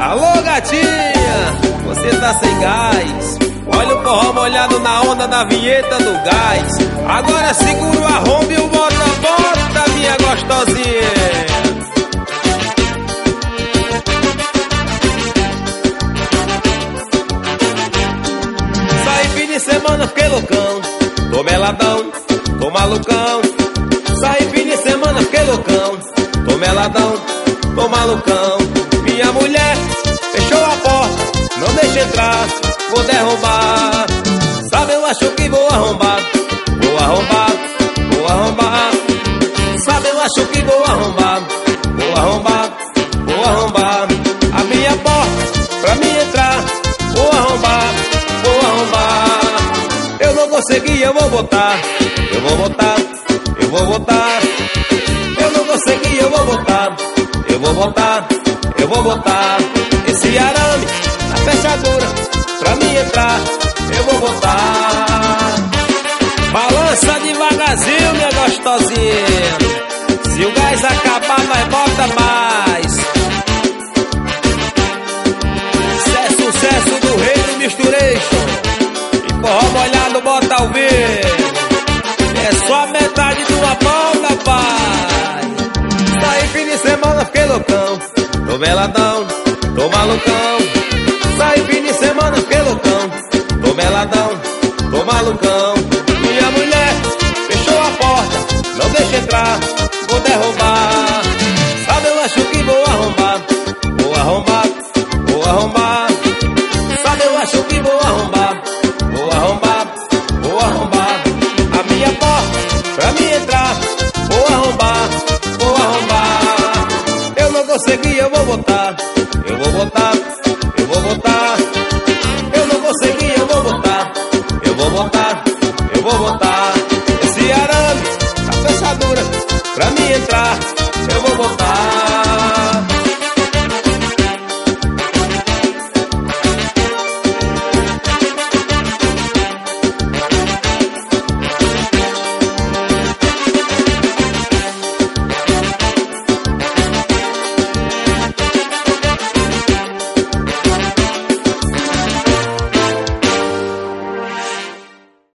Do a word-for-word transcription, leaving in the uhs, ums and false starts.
Alô, gatinha, você tá sem gás. Olha o forró molhado na onda da vinheta do gás. Agora segura o arrombo e o bota-bota, minha gostosinha. Saí fim de semana, fiquei loucão. Tô meladão, tô malucão. Saí fim de semana, fiquei loucão. Tô meladão, tô malucão. Minha mulher fechou a porta, não deixa entrar, vou derrubar. Sabe, eu acho que vou arrombar. Vou arrombar, vou arrombar. Sabe, eu acho que vou arrombar. Vou arrombar, vou arrombar. A minha porta pra mim entrar, vou arrombar, vou arrombar. Eu não consegui, eu vou botar. Eu vou botar, eu vou botar. Eu não consegui, eu vou botar. Eu vou botar, eu vou botar. Esse arame na fechadura pra mim entrar, eu vou botar. Balança devagarzinho, minha gostosinha. Se o gás acabar, nós bota mais. Isso é sucesso do rei do Misturation. E forró molhado bota ao vivo. É só a metade de uma banda, pai. Saí fim de semana, fiquei loucão. Tô veladão, tô malucão. Saí fim de semana, fiquei loucão. Tô meladão, tô malucão. Minha mulher fechou a porta, não deixa entrar, vou derrubar. Sabe, eu acho que vou arrombar. Vou arrombar, vou arrombar. Sabe, eu acho que vou arrombar. Vou arrombar, vou arrombar. A minha porta pra mim entrar, vou arrombar, vou arrombar. Eu não consegui, eu vou botar. Eu vou botar, eu vou botar. Eu não consegui, eu vou botar. Eu vou botar, eu vou botar. Esse arame, a fechadura, pra mim entrar, eu vou botar.